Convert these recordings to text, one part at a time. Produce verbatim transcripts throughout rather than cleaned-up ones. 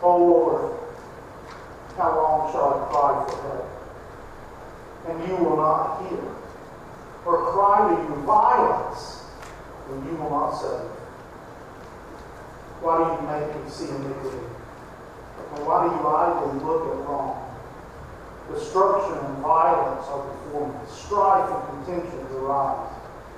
O Lord, how long shall I cry for help? And you will not hear, or cry to you violence, and you will not save. Why do you make me see iniquity? And why do you idly look at wrong? Destruction and violence are before me. Strife and contentions arise.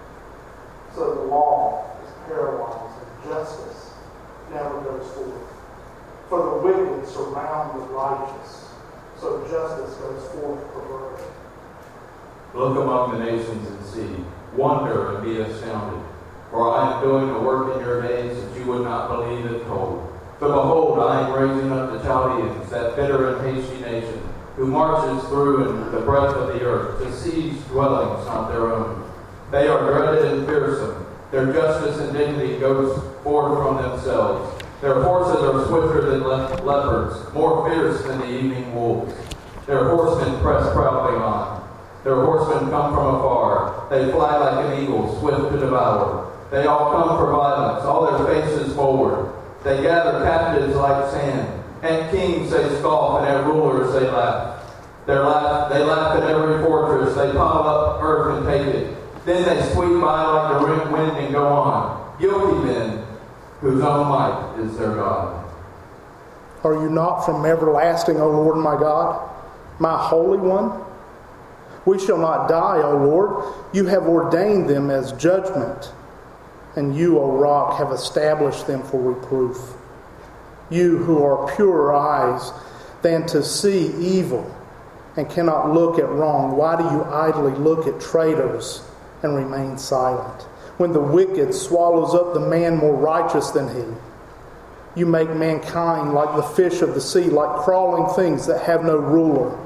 So the law is paralyzed, and justice never goes forth. For the wicked surround the righteous, so justice goes forth perverted. Look among the nations and see, wonder and be astounded. For I am doing a work in your days that you would not believe if told. For behold, I am raising up the Chaldeans, that bitter and hasty nation, who marches through in the breadth of the earth, to seize dwellings not their own. They are dreaded and fearsome. Their justice and dignity goes forth from themselves. Their horses are swifter than le- leopards, more fierce than the evening wolves. Their horsemen press proudly on. Their horsemen come from afar. They fly like an eagle, swift to devour. They all come for violence, all their faces forward. They gather captives like sand. At kings they scoff, and at rulers they laugh. They laugh, they laugh at every fortress. They pile up earth and take it. Then they sweep by like the wind and go on. Guilty men, whose own might is their God. Are you not from everlasting, O Lord my God, my Holy One? We shall not die, O Lord. You have ordained them as judgment, and you, O Rock, have established them for reproof. You who are purer eyes than to see evil and cannot look at wrong, why do you idly look at traitors and remain silent? When the wicked swallows up the man more righteous than he, you make mankind like the fish of the sea, like crawling things that have no ruler.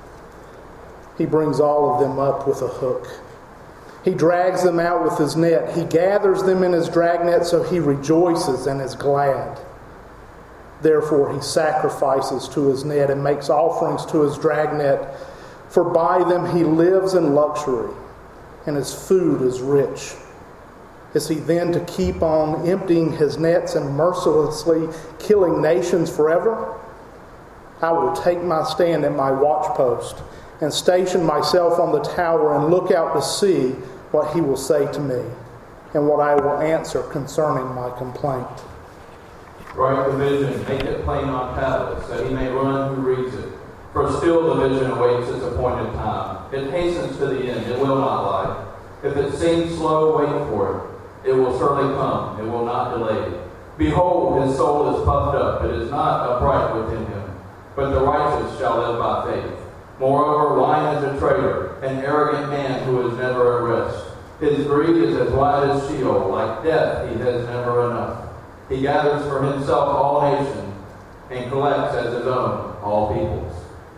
He brings all of them up with a hook. He drags them out with his net. He gathers them in his dragnet, so he rejoices and is glad. Therefore he sacrifices to his net and makes offerings to his dragnet, for by them he lives in luxury, and his food is rich. Is he then to keep on emptying his nets and mercilessly killing nations forever? I will take my stand at my watchpost and station myself on the tower and look out to see what he will say to me and what I will answer concerning my complaint. Write the vision, make it plain on tablets, that he may run who reads it. For still the vision awaits its appointed time. It hastens to the end, it will not lie. If it seems slow, wait for it. It will certainly come, it will not delay. Behold, his soul is puffed up, it is not upright within him. But the righteous shall live by faith. Moreover, wine is a traitor, an arrogant man who is never at rest. His greed is as wide as Sheol, like death he has never enough. He gathers for himself all nations, and collects as his own all peoples.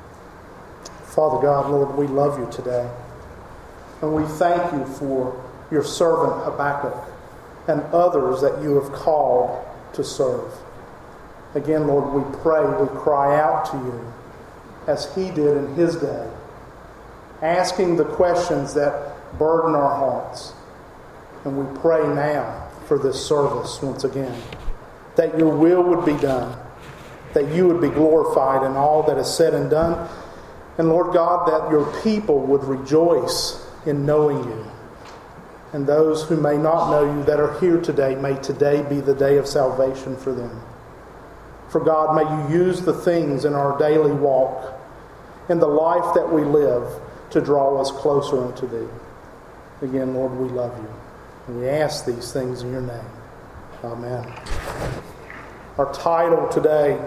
Father God, Lord, we love you today. And we thank you for your servant Habakkuk and others that you have called to serve. Again, Lord, we pray, we cry out to you as he did in his day, asking the questions that burden our hearts. And we pray now for this service once again, that your will would be done, that you would be glorified in all that is said and done. And Lord God, that your people would rejoice in knowing you. And those who may not know you that are here today, may today be the day of salvation for them. For God, may you use the things in our daily walk, in the life that we live, to draw us closer unto thee. Again, Lord, we love you. And we ask these things in your name. Amen. Our title today,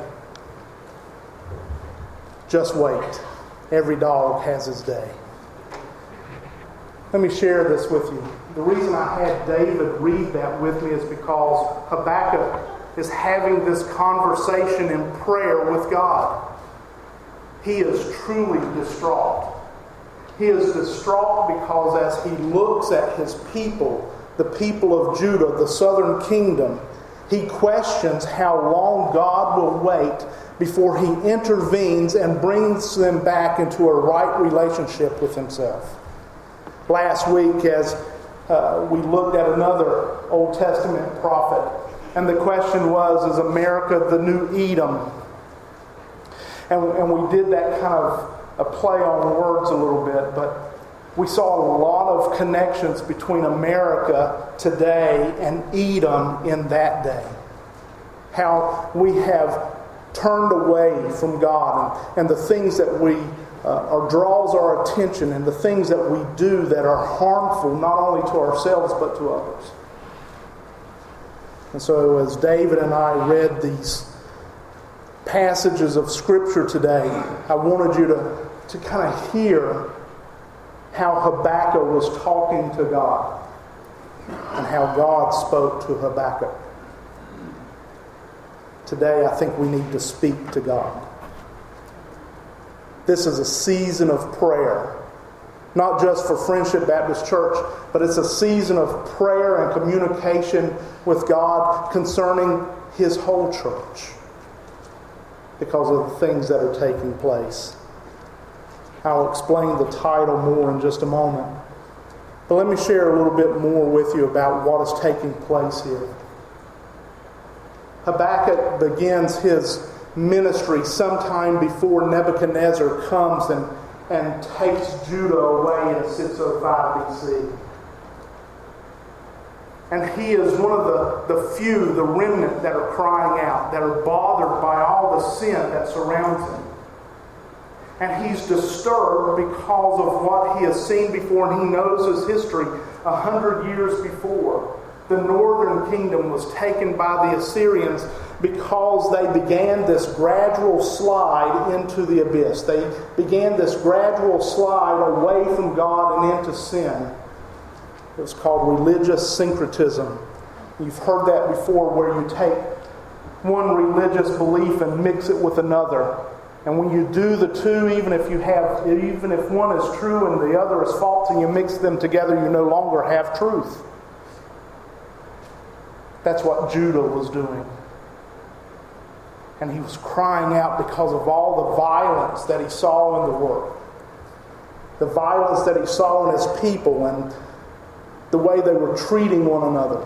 Just Wait. Every dog has his day. Let me share this with you. The reason I had David read that with me is because Habakkuk is having this conversation in prayer with God. He is truly distraught. He is distraught because as he looks at his people, the people of Judah, the southern kingdom, he questions how long God will wait before he intervenes and brings them back into a right relationship with himself. Last week, as uh, we looked at another Old Testament prophet, and the question was, is America the new Edom? And, and we did that kind of a play on words a little bit, but we saw a lot of connections between America today and Edom in that day. How we have turned away from God and, and the things that we uh, or draws our attention and the things that we do that are harmful not only to ourselves but to others. And so as David and I read these passages of Scripture today, I wanted you to, to kind of hear how Habakkuk was talking to God and how God spoke to Habakkuk. Today, I think we need to speak to God. This is a season of prayer, not just for Friendship Baptist Church, but it's a season of prayer and communication with God concerning His whole church because of the things that are taking place. I'll explain the title more in just a moment. But let me share a little bit more with you about what is taking place here. Habakkuk begins his ministry sometime before Nebuchadnezzar comes and, and takes Judah away in six oh five B C. And he is one of the, the few, the remnant that are crying out, that are bothered by all the sin that surrounds him. And he's disturbed because of what he has seen before, and he knows his history a hundred years before. The northern kingdom was taken by the Assyrians because they began this gradual slide into the abyss. They began this gradual slide away from God and into sin. It was called religious syncretism. You've heard that before, where you take one religious belief and mix it with another. And when you do the two, even if you have, even if one is true and the other is false, and you mix them together, you no longer have truth. That's what Judah was doing. And he was crying out because of all the violence that he saw in the world. The violence that he saw in his people and the way they were treating one another.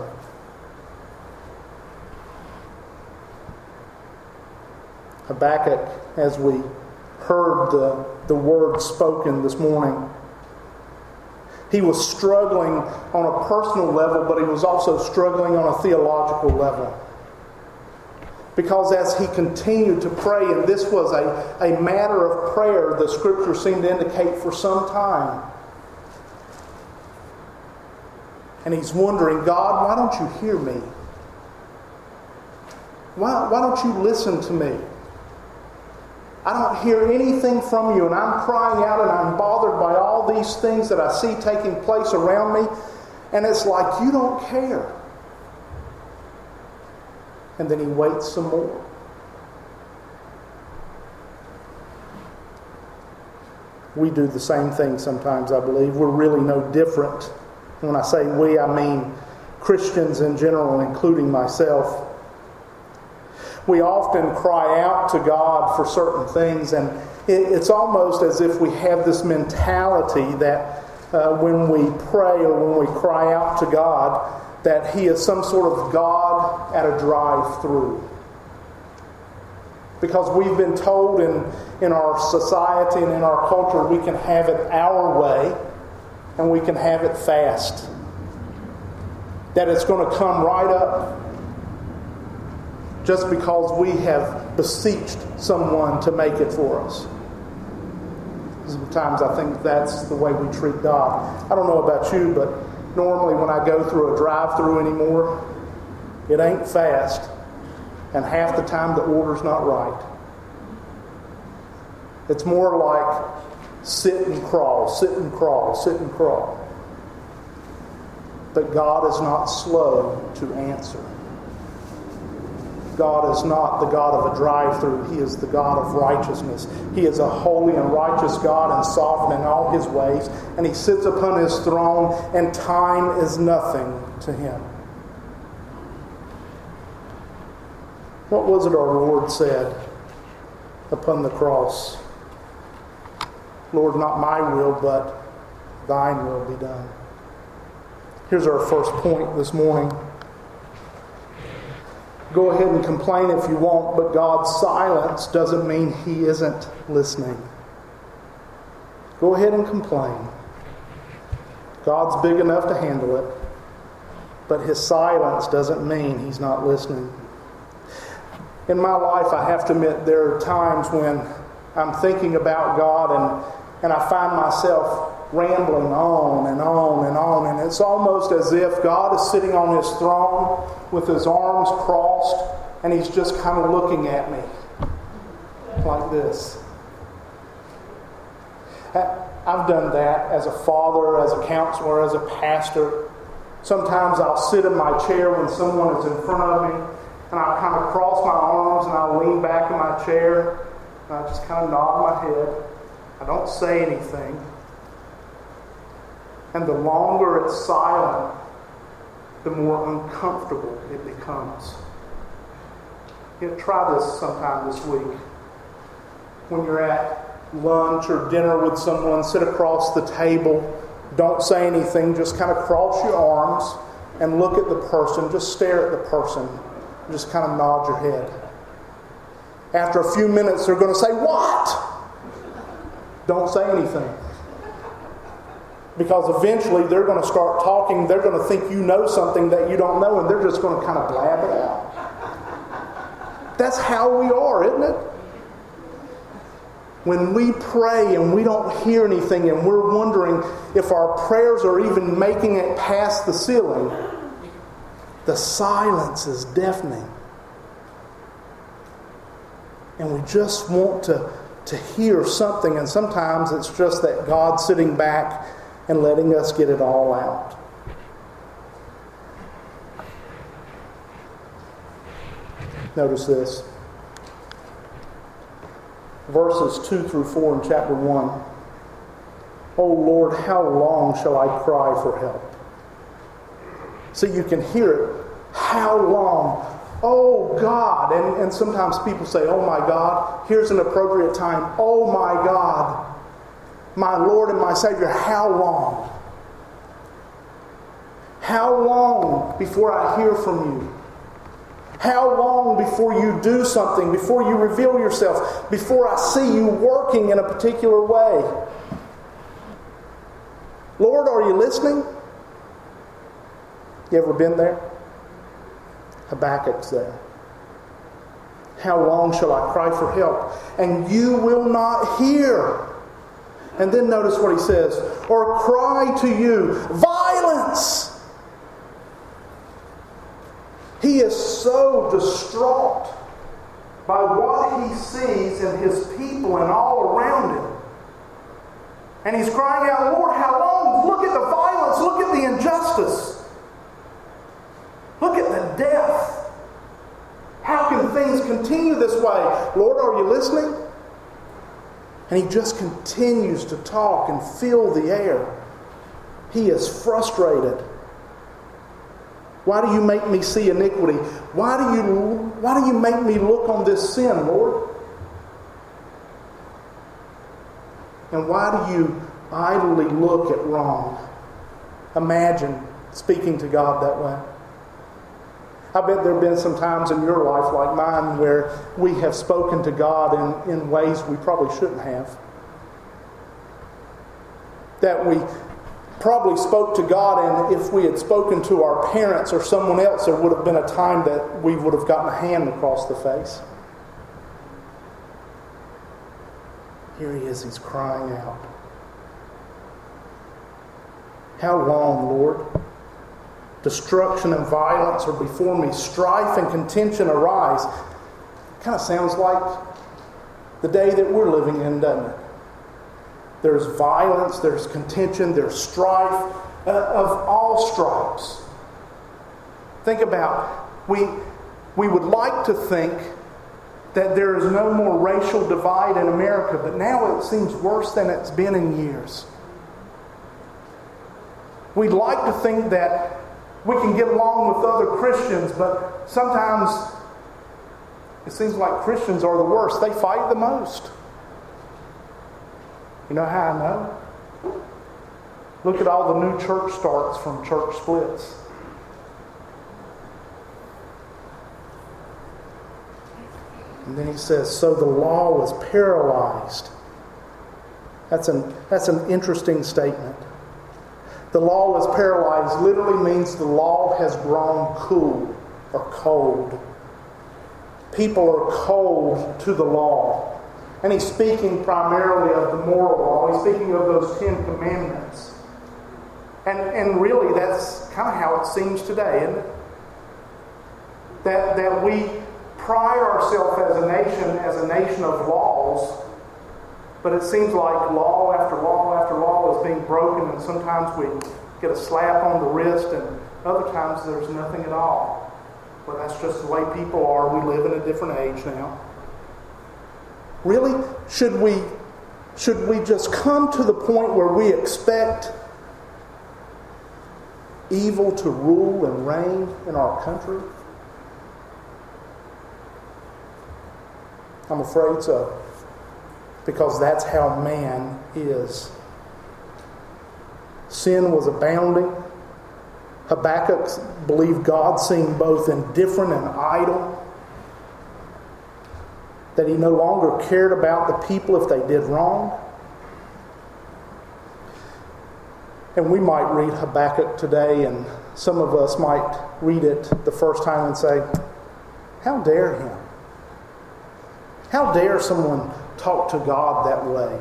Habakkuk, as we heard the, the word spoken this morning, he was struggling on a personal level, but he was also struggling on a theological level. Because as he continued to pray, and this was a, a matter of prayer, the Scripture seemed to indicate for some time. And he's wondering, God, why don't you hear me? Why, why don't you listen to me? I don't hear anything from you, and I'm crying out and I'm bothered by all these things that I see taking place around me, and it's like you don't care. And then he waits some more. We do the same thing sometimes, I believe. We're really no different. When I say we, I mean Christians in general, including myself. We often cry out to God for certain things, and it's almost as if we have this mentality that uh, when we pray or when we cry out to God, that He is some sort of God at a drive-through. Because we've been told in, in our society and in our culture we can have it our way and we can have it fast. That it's going to come right up just because we have beseeched someone to make it for us. Sometimes I think that's the way we treat God. I don't know about you, but normally when I go through a drive-through anymore, it ain't fast. And half the time the order's not right. It's more like sit and crawl, sit and crawl, sit and crawl. But God is not slow to answer. God is not the God of a drive-through. He is the God of righteousness. He is a holy and righteous God and sovereign in all His ways. And He sits upon His throne, and time is nothing to Him. What was it our Lord said upon the cross? Lord, not my will, but Thine will be done. Here's our first point this morning. Go ahead and complain if you want, but God's silence doesn't mean He isn't listening. Go ahead and complain. God's big enough to handle it, but His silence doesn't mean He's not listening. In my life, I have to admit, there are times when I'm thinking about God and, and I find myself rambling on and on and on, and it's almost as if God is sitting on His throne with His arms crossed and He's just kind of looking at me like this. I've done that as a father, as a counselor, as a pastor. Sometimes I'll sit in my chair when someone is in front of me, and I'll kind of cross my arms and I'll lean back in my chair and I just kind of nod my head. I don't say anything. And the longer it's silent, the more uncomfortable it becomes. You know, try this sometime this week. When you're at lunch or dinner with someone, sit across the table. Don't say anything. Just kind of cross your arms and look at the person. Just stare at the person. Just kind of nod your head. After a few minutes, they're going to say, "What?" Don't say anything. Because eventually they're going to start talking. They're going to think you know something that you don't know, and they're just going to kind of blab it out. That's how we are, isn't it? When we pray and we don't hear anything and we're wondering if our prayers are even making it past the ceiling, the silence is deafening. And we just want to, to hear something, and sometimes it's just that God sitting back and letting us get it all out. Notice this. Verses two through four in chapter one. "O Lord, how long shall I cry for help?" So you can hear it. How long? Oh God. And, and sometimes people say, "Oh my God." Here's an appropriate time. "Oh my God, my Lord and my Savior, how long? How long before I hear from you? How long before you do something, before you reveal yourself, before I see you working in a particular way? Lord, are you listening?" You ever been there? Habakkuk's there. "How long shall I cry for help, and you will not hear?" And then notice what he says. "Or cry to you, violence." He is so distraught by what he sees in his people and all around him. And he's crying out, "Lord, how long? Look at the violence. Look at the injustice. Look at the death. How can things continue this way? Lord, are you listening?" And he just continues to talk and fill the air. He is frustrated. "Why do you make me see iniquity? Why do you, why do you make me look on this sin, Lord? And why do you idly look at wrong?" Imagine speaking to God that way. I bet there have been some times in your life like mine where we have spoken to God in, in ways we probably shouldn't have. That we probably spoke to God, and if we had spoken to our parents or someone else, there would have been a time that we would have gotten a hand across the face. Here he is, he's crying out. "How long, Lord? Destruction and violence are before me. Strife and contention arise." Kind of sounds like the day that we're living in, doesn't it? There's violence, there's contention, there's strife uh, of all stripes. Think about, we, we would like to think that there is no more racial divide in America, but now it seems worse than it's been in years. We'd like to think that we can get along with other Christians, but sometimes it seems like Christians are the worst. They fight the most. You know how I know? Look at all the new church starts from church splits. And then he says, so the law was paralyzed. That's an, that's an interesting statement. The law was paralyzed literally means the law has grown cool or cold. People are cold to the law. And he's speaking primarily of the moral law. He's speaking of those Ten Commandments. And, and really that's kind of how it seems today, isn't it? That, that we pride ourselves as a nation, as a nation of laws, but it seems like law after law after law is being broken, and sometimes we get a slap on the wrist, and other times there's nothing at all. Well, that's just the way people are. We live in a different age now. Really, should we, should we just come to the point where we expect evil to rule and reign in our country? I'm afraid so. Because that's how man is. Sin was abounding. Habakkuk believed God seemed both indifferent and idle. That he no longer cared about the people if they did wrong. And we might read Habakkuk today, and some of us might read it the first time and say, how dare him? How dare someone talk to God that way?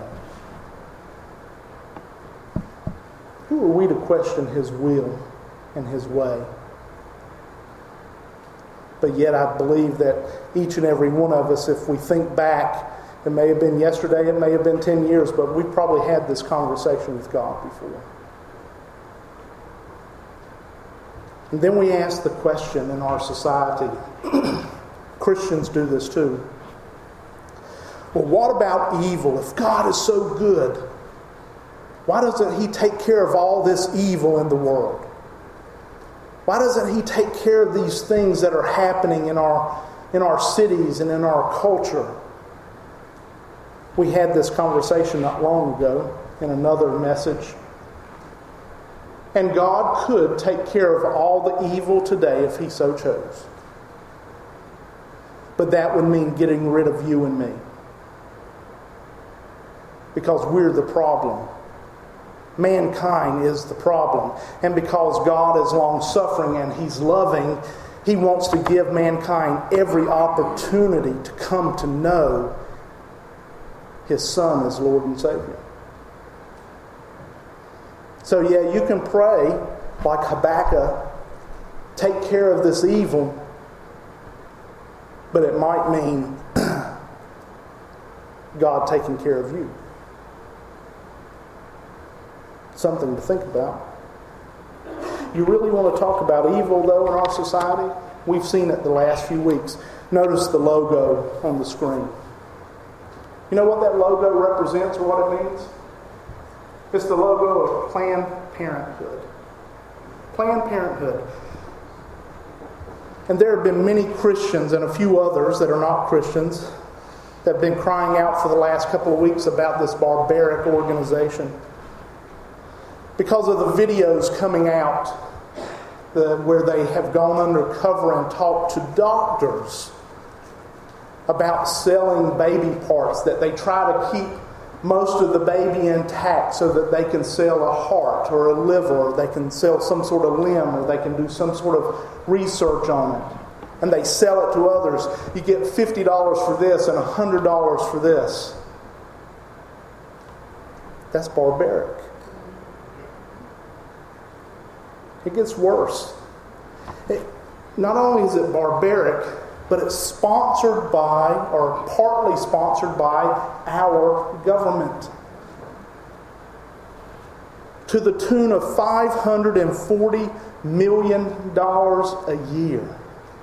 Who are we to question His will and His way? But yet I believe that each and every one of us, if we think back, it may have been yesterday, it may have been ten years, but we probably had this conversation with God before. And then we ask the question in our society, Christians do this too. Well, what about evil? If God is so good, why doesn't He take care of all this evil in the world? Why doesn't He take care of these things that are happening in our, in our cities and in our culture? We had this conversation not long ago in another message. And God could take care of all the evil today if He so chose. But that would mean getting rid of you and me. Because we're the problem. Mankind is the problem. And because God is long-suffering and He's loving, He wants to give mankind every opportunity to come to know His Son as Lord and Savior. So yeah, you can pray like Habakkuk, take care of this evil, but it might mean God taking care of you. Something to think about. You really want to talk about evil, though, in our society? We've seen it the last few weeks. Notice the logo on the screen. You know what that logo represents or what it means? It's the logo of Planned Parenthood. Planned Parenthood. And there have been many Christians and a few others that are not Christians that have been crying out for the last couple of weeks about this barbaric organization. Because of the videos coming out the, where they have gone undercover and talked to doctors about selling baby parts, that they try to keep most of the baby intact so that they can sell a heart or a liver, or they can sell some sort of limb, or they can do some sort of research on it. And they sell it to others. You get fifty dollars for this and one hundred dollars for this. That's barbaric. It gets worse. It, not only is it barbaric, but it's sponsored by, or partly sponsored by, our government. To the tune of five hundred forty million dollars a year.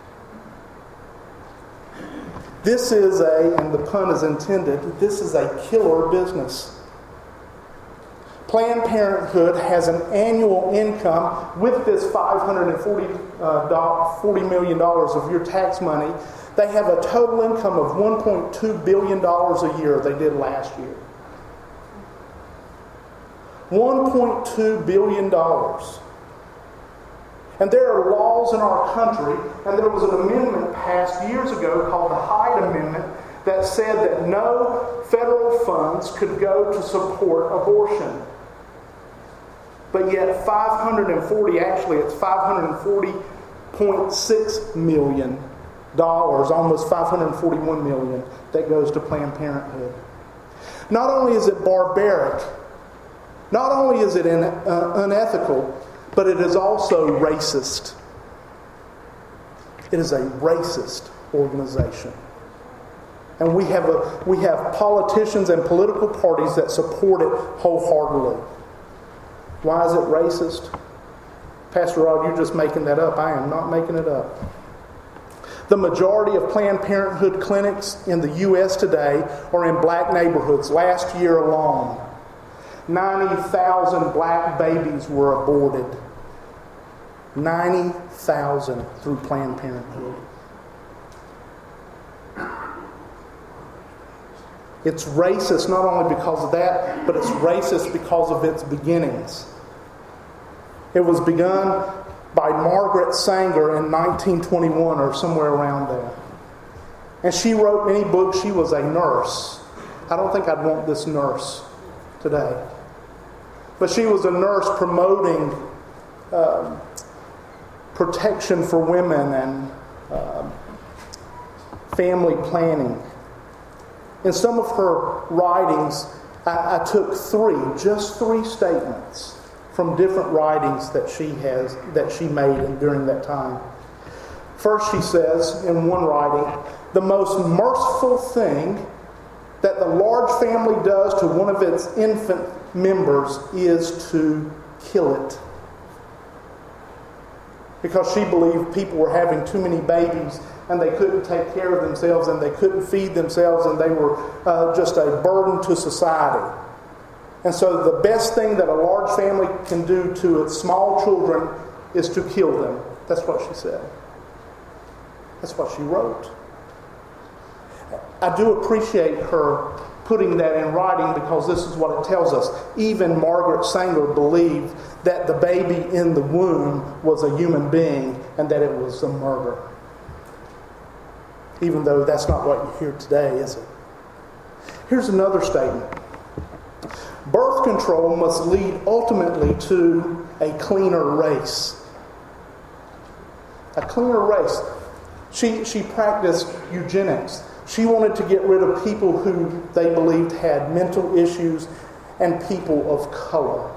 This is a, and the pun is intended, this is a killer business. Planned Parenthood has an annual income with this five hundred forty million dollars of your tax money. They have a total income of one point two billion dollars a year they did last year. one point two billion dollars. And there are laws in our country, and there was an amendment passed years ago called the Hyde Amendment that said that no federal funds could go to support abortion. But yet five hundred forty, actually it's five hundred forty point six million dollars, almost five hundred forty-one million dollars, that goes to Planned Parenthood. Not only is it barbaric, not only is it in, uh, unethical, but it is also racist. It is a racist organization. And we have a, we have politicians and political parties that support it wholeheartedly. Why is it racist? Pastor Rod, you're just making that up. I am not making it up. The majority of Planned Parenthood clinics in the U S today are in black neighborhoods. Last year alone, ninety thousand black babies were aborted. ninety thousand through Planned Parenthood. It's racist not only because of that, but it's racist because of its beginnings. It was begun by Margaret Sanger in nineteen twenty-one or somewhere around there. And she wrote many books. She was a nurse. I don't think I'd want this nurse today. But she was a nurse promoting uh, protection for women and uh, family planning. In some of her writings, I, I took three, just three statements from different writings that she has, that she made during that time. First, she says in one writing, the most merciful thing that the large family does to one of its infant members is to kill it. Because she believed people were having too many babies and they couldn't take care of themselves and they couldn't feed themselves and they were uh, just a burden to society. And so the best thing that a large family can do to its small children is to kill them. That's what she said. That's what she wrote. I do appreciate her putting that in writing because this is what it tells us. Even Margaret Sanger believed that the baby in the womb was a human being and that it was a murder. Even though that's not what you hear today, is it? Here's another statement. Birth control must lead ultimately to a cleaner race. A cleaner race. She, she practiced eugenics. She wanted to get rid of people who they believed had mental issues and people of color.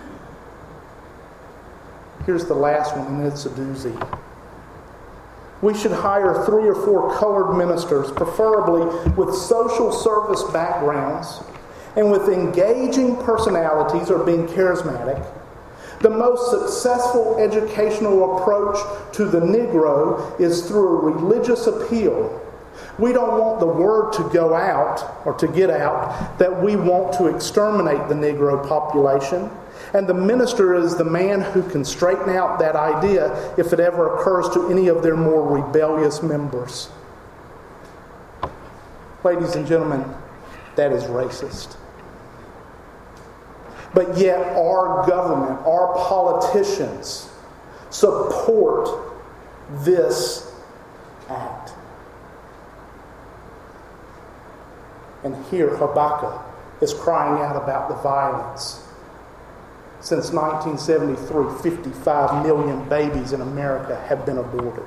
Here's the last one, and it's a doozy. We should hire three or four colored ministers, preferably with social service backgrounds and with engaging personalities or being charismatic. The most successful educational approach to the Negro is through a religious appeal. We don't want the word to go out or to get out that we want to exterminate the Negro population. And the minister is the man who can straighten out that idea if it ever occurs to any of their more rebellious members. Ladies and gentlemen, that is racist. But yet our government, our politicians support this act. And here Habakkuk is crying out about the violence. Since nineteen seventy-three, fifty-five million babies in America have been aborted.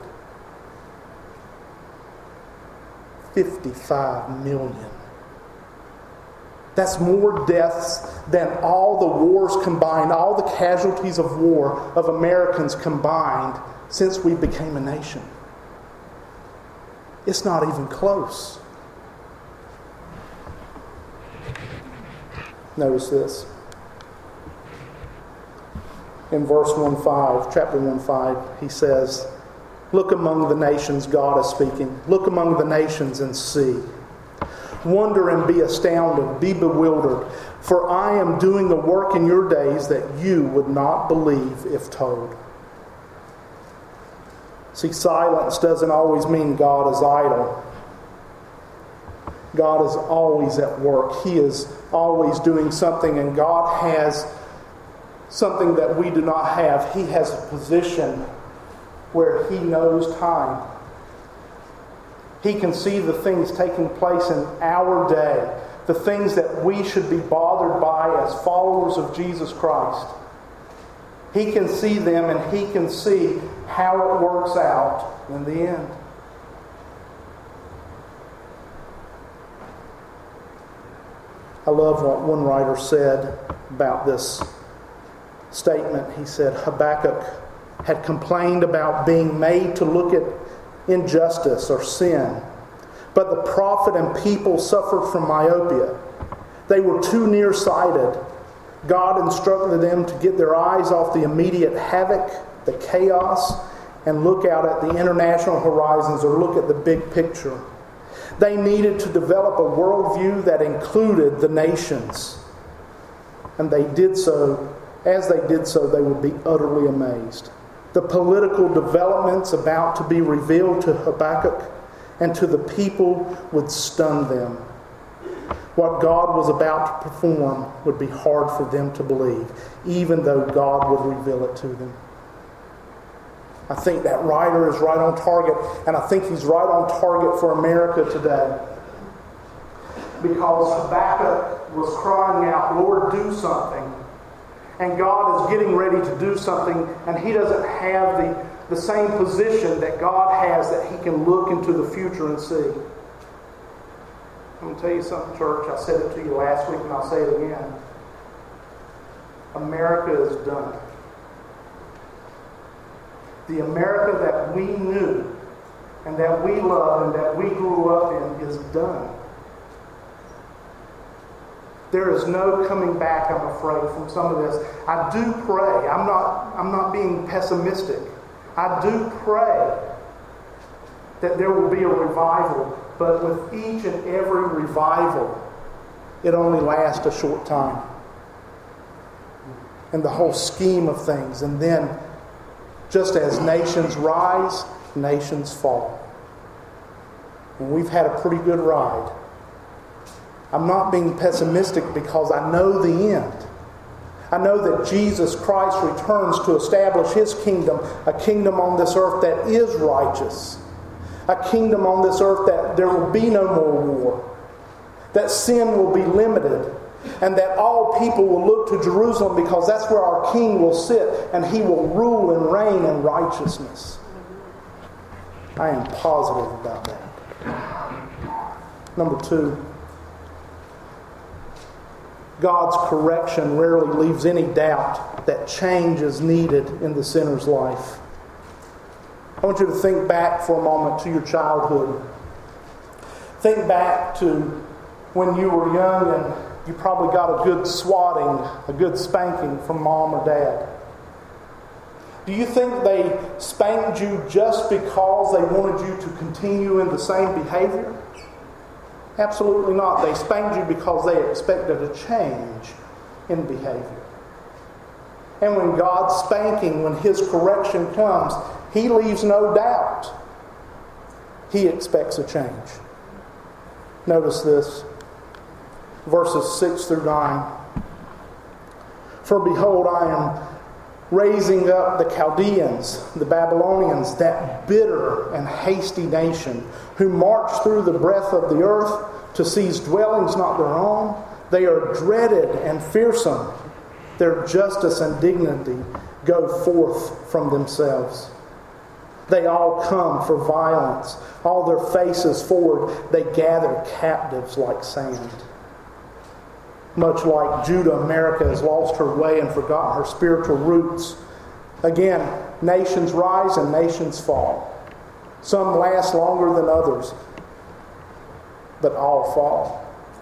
fifty-five million. That's more deaths than all the wars combined, all the casualties of war of Americans combined since we became a nation. It's not even close. Notice this. In verse one five, chapter one five, he says, look among the nations, God is speaking. Look among the nations and see. Wonder and be astounded, be bewildered, for I am doing a work in your days that you would not believe if told. See, silence doesn't always mean God is idle. God is always at work. He is always doing something, and God has something that we do not have. He has a position where He knows time. He can see the things taking place in our day, the things that we should be bothered by as followers of Jesus Christ. He can see them, and He can see how it works out in the end. I love what one writer said about this statement. He said Habakkuk had complained about being made to look at injustice or sin, but the prophet and people suffered from myopia. They were too nearsighted. God instructed them to get their eyes off the immediate havoc, the chaos, and look out at the international horizons, or look at the big picture. They needed to develop a worldview that included the nations. And they did so. As they did so, they would be utterly amazed. The political developments about to be revealed to Habakkuk and to the people would stun them. What God was about to perform would be hard for them to believe, even though God would reveal it to them. I think that writer is right on target, and I think he's right on target for America today. Because Habakkuk was crying out, Lord, do something. And God is getting ready to do something, and he doesn't have the, the same position that God has, that he can look into the future and see. I'm going to tell you something, church. I said it to you last week, and I'll say it again. America is done. The America that we knew and that we love and that we grew up in is done. There is no coming back, I'm afraid, from some of this. I do pray. I'm not, I'm not being pessimistic. I do pray that there will be a revival. But with each and every revival, it only lasts a short time. In the whole scheme of things. And then, just as nations rise, nations fall. And we've had a pretty good ride. I'm not being pessimistic because I know the end. I know that Jesus Christ returns to establish His kingdom, a kingdom on this earth that is righteous. A kingdom on this earth that there will be no more war. That sin will be limited. And that all people will look to Jerusalem because that's where our King will sit and He will rule and reign in righteousness. I am positive about that. Number two, God's correction rarely leaves any doubt that change is needed in the sinner's life. I want you to think back for a moment to your childhood. Think back to when you were young and you probably got a good swatting, a good spanking from mom or dad. Do you think they spanked you just because they wanted you to continue in the same behavior? Absolutely not. They spanked you because they expected a change in behavior. And when God's spanking, when His correction comes, He leaves no doubt. He expects a change. Notice this. Verses six through nine. For behold, I am raising up the Chaldeans, the Babylonians, that bitter and hasty nation, who march through the breadth of the earth to seize dwellings not their own. They are dreaded and fearsome. Their justice and dignity go forth from themselves. They all come for violence. All their faces forward, they gather captives like sand. Much like Judah, America has lost her way and forgotten her spiritual roots. Again, nations rise and nations fall. Some last longer than others, but all fall.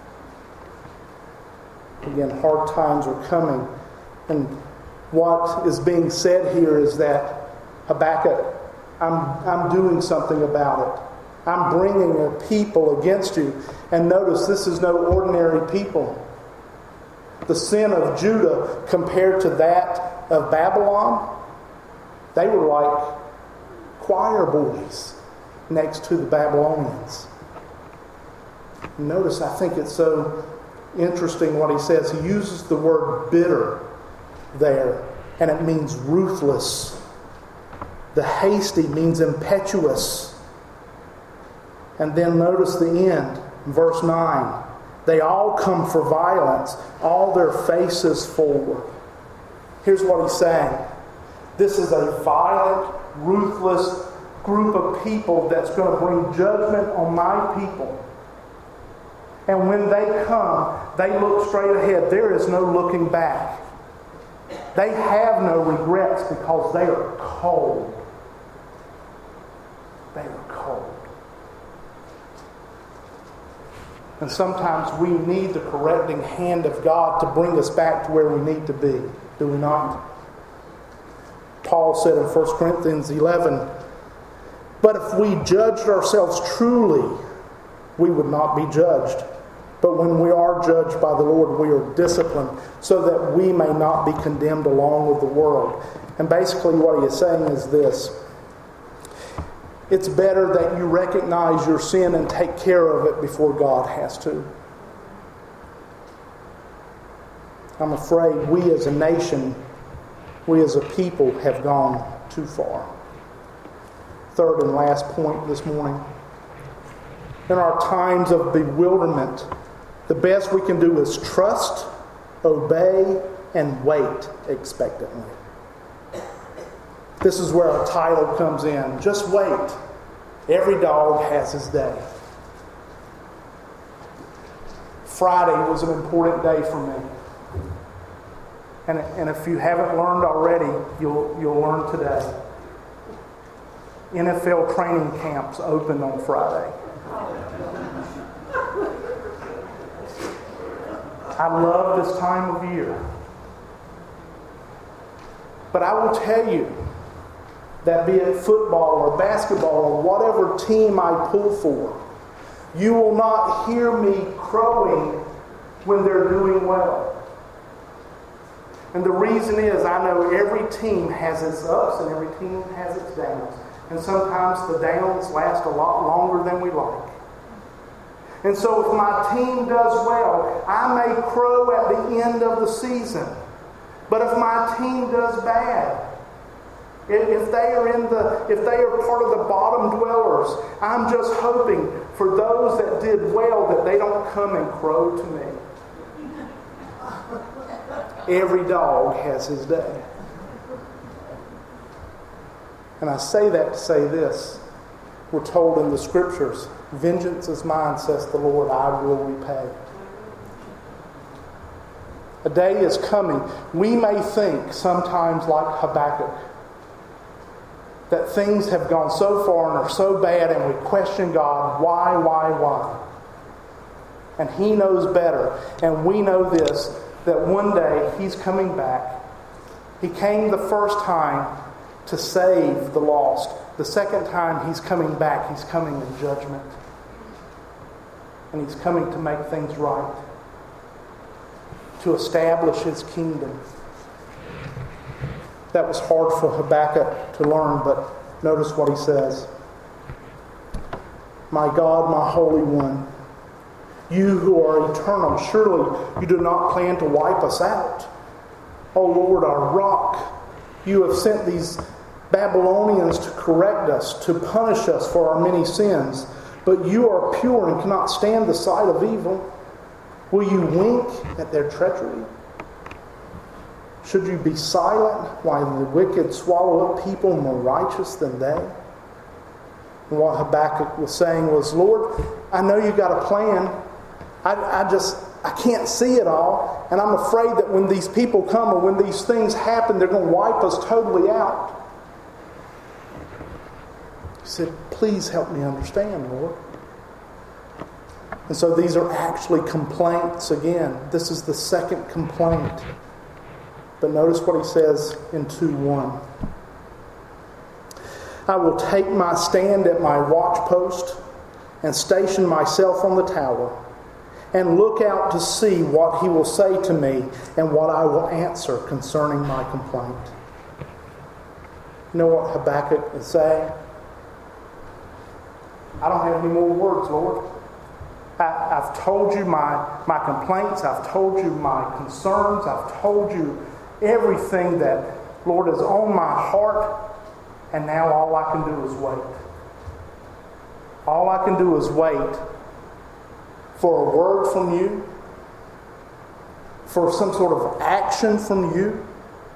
Again, hard times are coming. And what is being said here is that Habakkuk, I'm, I'm doing something about it. I'm bringing a people against you. And notice, this is no ordinary people. The sin of Judah compared to that of Babylon, they were like choir boys next to the Babylonians. Notice, I think it's so interesting what he says. He uses the word bitter there, and it means ruthless. The hasty means impetuous. And then notice the end, verse nine. They all come for violence, all their faces forward. Here's what he's saying. This is a violent, ruthless group of people that's going to bring judgment on my people. And when they come, they look straight ahead. There is no looking back. They have no regrets because they are cold. They are cold. And sometimes we need the correcting hand of God to bring us back to where we need to be. Do we not? Paul said in First Corinthians eleven, "But if we judged ourselves truly, we would not be judged. But when we are judged by the Lord, we are disciplined, so that we may not be condemned along with the world." And basically what he is saying is this. It's better that you recognize your sin and take care of it before God has to. I'm afraid we as a nation, we as a people have gone too far. Third and last point this morning. In our times of bewilderment, the best we can do is trust, obey, and wait expectantly. This is where our title comes in. Just wait. Every dog has his day. Friday was an important day for me. And, and if you haven't learned already, you'll, you'll learn today. N F L training camps opened on Friday. I love this time of year. But I will tell you that be it football or basketball or whatever team I pull for, you will not hear me crowing when they're doing well. And the reason is I know every team has its ups and every team has its downs. And sometimes the downs last a lot longer than we like. And so if my team does well, I may crow at the end of the season. But if my team does bad, if they are in the, if they are part of the bottom dwellers, I'm just hoping for those that did well that they don't come and crow to me. Every dog has his day. And I say that to say this. We're told in the Scriptures, "Vengeance is mine, says the Lord, I will repay." A day is coming. We may think sometimes like Habakkuk, that things have gone so far and are so bad, and we question God, why, why, why? And He knows better. And we know this, that one day He's coming back. He came the first time to save the lost. The second time He's coming back, He's coming in judgment. And He's coming to make things right, to establish His kingdom. That was hard for Habakkuk to learn, but notice what he says. "My God, my Holy One, you who are eternal, surely you do not plan to wipe us out. O Lord, our rock, you have sent these Babylonians to correct us, to punish us for our many sins. But you are pure and cannot stand the sight of evil. Will you wink at their treachery? Should you be silent while the wicked swallow up people more righteous than they?" And what Habakkuk was saying was, Lord, I know you got a plan. I, I just, I can't see it all. And I'm afraid that when these people come or when these things happen, they're going to wipe us totally out. He said, please help me understand, Lord. And so these are actually complaints again. This is the second complaint. But notice what he says in two one. "I will take my stand at my watchpost and station myself on the tower and look out to see what he will say to me and what I will answer concerning my complaint." You know what Habakkuk is saying? I don't have any more words, Lord. I, I've told you my, my complaints. I've told you my concerns. I've told you everything that, Lord, is on my heart. And now all I can do is wait. All I can do is wait for a word from you, for some sort of action from you.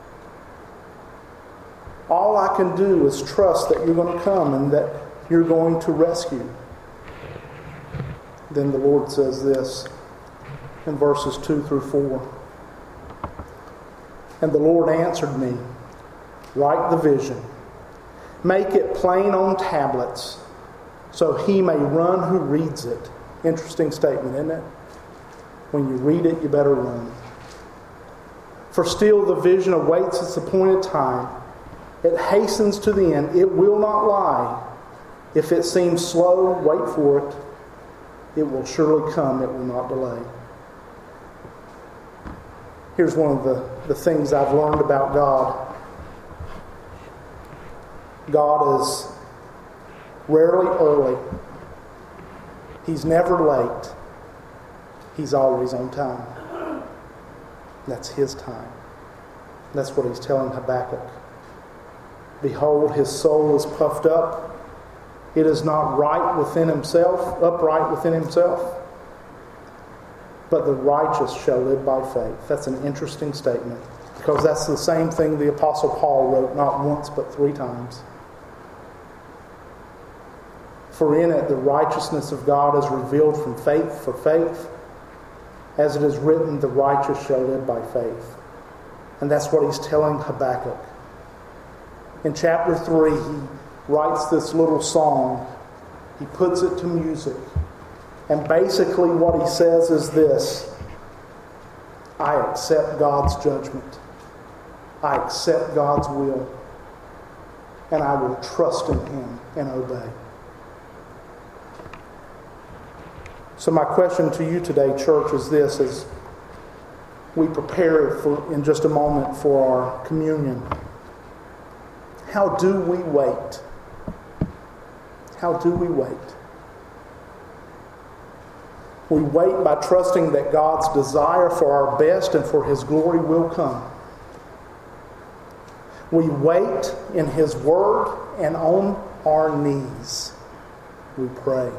All I can do is trust that you're going to come and that you're going to rescue. Then the Lord says this in verses two through four. And the Lord answered me, write the vision, make it plain on tablets, so he may run who reads it. Interesting statement, isn't it? When you read it, you better run. For still the vision awaits its appointed time. It hastens to the end. It will not lie. If it seems slow, wait for it. It will surely come. It will not delay. Here's one of the, the things I've learned about God. God is rarely early. He's never late. He's always on time. That's His time. That's what He's telling Habakkuk. Behold, his soul is puffed up. It is not right within himself, upright within himself. But the righteous shall live by faith. That's an interesting statement, because that's the same thing the Apostle Paul wrote not once but three times. For in it the righteousness of God is revealed from faith for faith. As it is written, the righteous shall live by faith. And that's what he's telling Habakkuk. In chapter three, he writes this little song. He puts it to music. And basically what he says is this: I accept God's judgment. I accept God's will. And I will trust in Him and obey. So my question to you today, church, is this: as we prepare for, in just a moment, for our communion, how do we wait? How do we wait? We wait by trusting that God's desire for our best and for His glory will come. We wait in His Word, and on our knees we pray.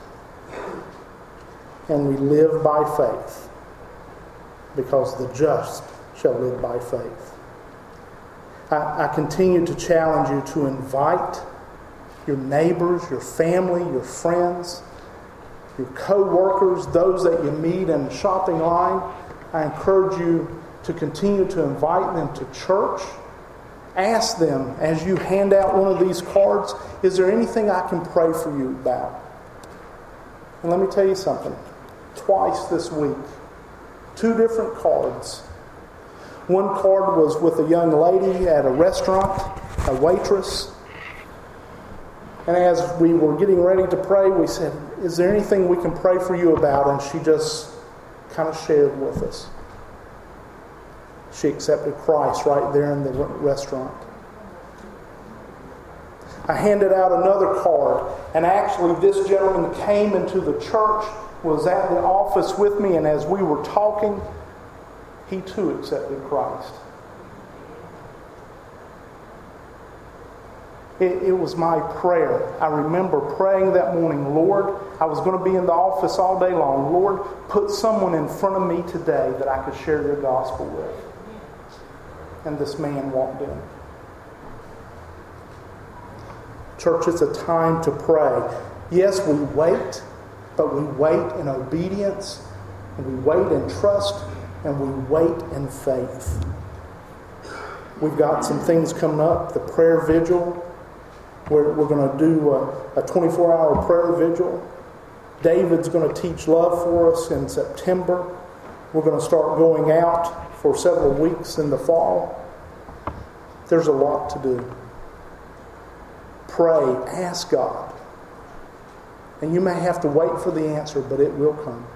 And we live by faith, because the just shall live by faith. I, I continue to challenge you to invite your neighbors, your family, your friends, your co-workers, those that you meet in the shopping line. I encourage you to continue to invite them to church. Ask them, as you hand out one of these cards, is there anything I can pray for you about? And let me tell you something. Twice this week, two different cards. One card was with a young lady at a restaurant, a waitress. And as we were getting ready to pray, we said, is there anything we can pray for you about? And she just kind of shared with us. She accepted Christ right there in the restaurant. I handed out another card, and actually this gentleman came into the church, was at the office with me, and as we were talking, he too accepted Christ. It, it was my prayer. I remember praying that morning, Lord, I was going to be in the office all day long. Lord, put someone in front of me today that I could share your gospel with. And this man walked in. Church, it's a time to pray. Yes, we wait, but we wait in obedience, and we wait in trust, and we wait in faith. We've got some things coming up. The prayer vigil. We're, we're going to do a, a twenty-four hour prayer vigil. David's going to teach love for us in September. We're going to start going out for several weeks in the fall. There's a lot to do. Pray, ask God. And you may have to wait for the answer, but it will come.